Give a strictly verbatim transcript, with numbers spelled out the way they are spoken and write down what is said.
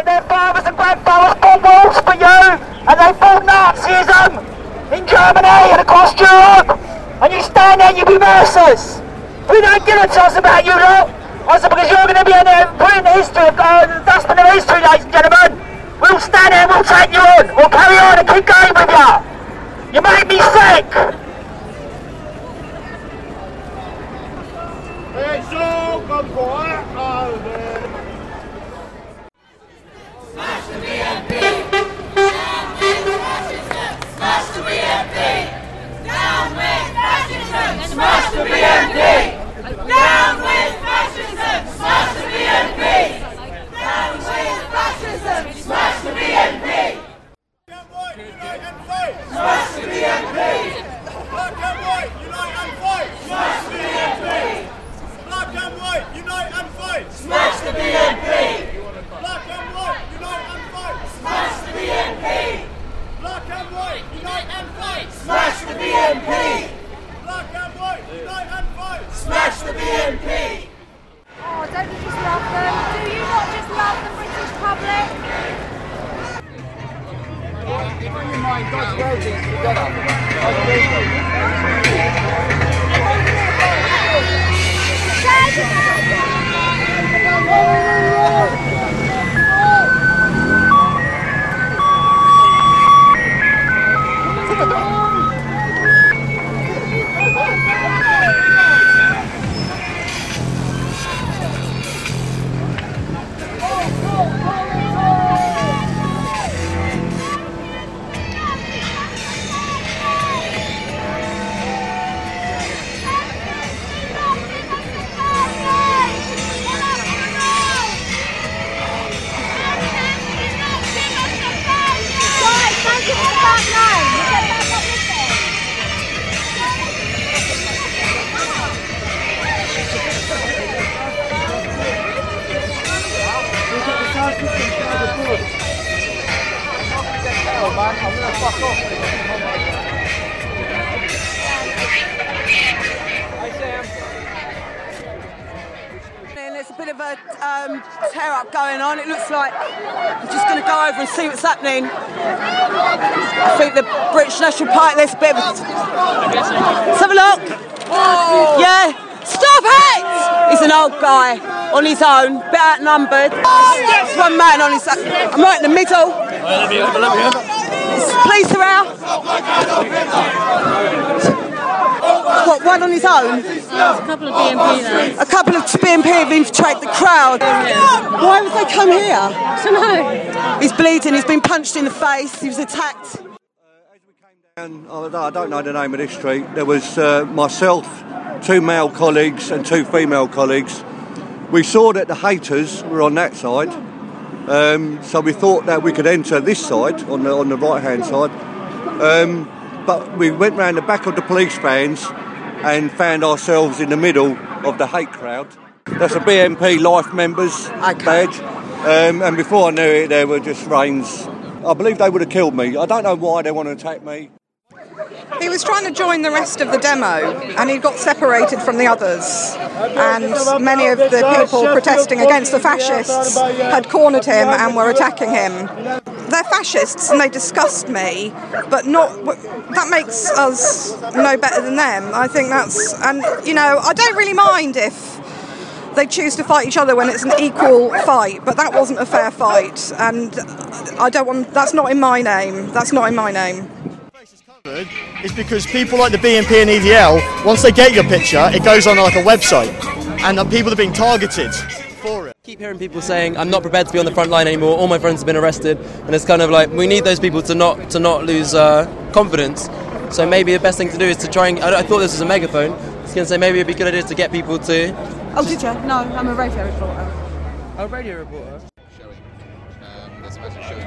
their, their fathers and grandfathers fought wars for you, and they fought Nazism in Germany and across Europe, and you stand there and you be merciless. We don't give a toss about you lot. I said, because you're going to be in there putting the history of uh, the dustbin of history, ladies and gentlemen. We'll stand there and we'll take you on. We'll carry on and keep going with you. You make me sick. It's all gone quiet over. Smash the B N P! Down with fascism! Smash the B N P! Down with fascism! Smash the B N P! Down with fascism! Smash the B N P! Down with fascism! Smash the B N P! Black and white, unite and fight! Smash the B N P! Black and white, unite and fight! Smash the B N P! Black and white, unite and fight! Smash the B N P! Black and white, unite and fight! Smash the B N P! Black and white, unite and fight! Smash the B N P! Black and white, unite and fight! Smash the B N P! Oh, don't you just love them? Do you not just love the British public? There's a bit of a um, tear-up going on. It looks like I'm just going to go over and see what's happening. I think the British National Party, there's a bit of a... Let's have a look. Oh. Yeah. Stop it! He's an old guy on his own, a bit outnumbered. It's one man on his own. I'm right in the middle. Police are out. What, one on his own? There's a couple of B N P there. A couple of B N P have infiltrated the crowd. Why would they come here? I don't know. He's bleeding, he's been punched in the face, he was attacked. Uh, as we came down, I don't know the name of this street, there was uh, myself, two male colleagues and two female colleagues. We saw that the haters were on that side, um, so we thought that we could enter this side, on the, on the right-hand side. Um, but we went round the back of the police vans and found ourselves in the middle of the hate crowd. That's a B N P Life Members Okay. badge. Um, and before I knew it, there were just rains. I believe they would have killed me. I don't know why they want to attack me. He was trying to join the rest of the demo and he got separated from the others, and many of the people protesting against the fascists had cornered him and were attacking him. They're fascists and they disgust me, but not that makes us no better than them. I think that's, and you know, I don't really mind if they choose to fight each other when it's an equal fight, but that wasn't a fair fight, and I don't want, that's not in my name, that's not in my name. Is because people like the B N P and E D L, once they get your picture, it goes on like a website, and uh, people are being targeted for it. I keep hearing people saying, I'm not prepared to be on the front line anymore, all my friends have been arrested, and it's kind of like, we need those people to not to not lose uh, confidence. So maybe the best thing to do is to try and, I, I thought this was a megaphone, I was going to say maybe it'd be a good idea to get people to... Oh, did you? No, I'm a radio reporter. A radio reporter? Showing. Um, there's a massive showing.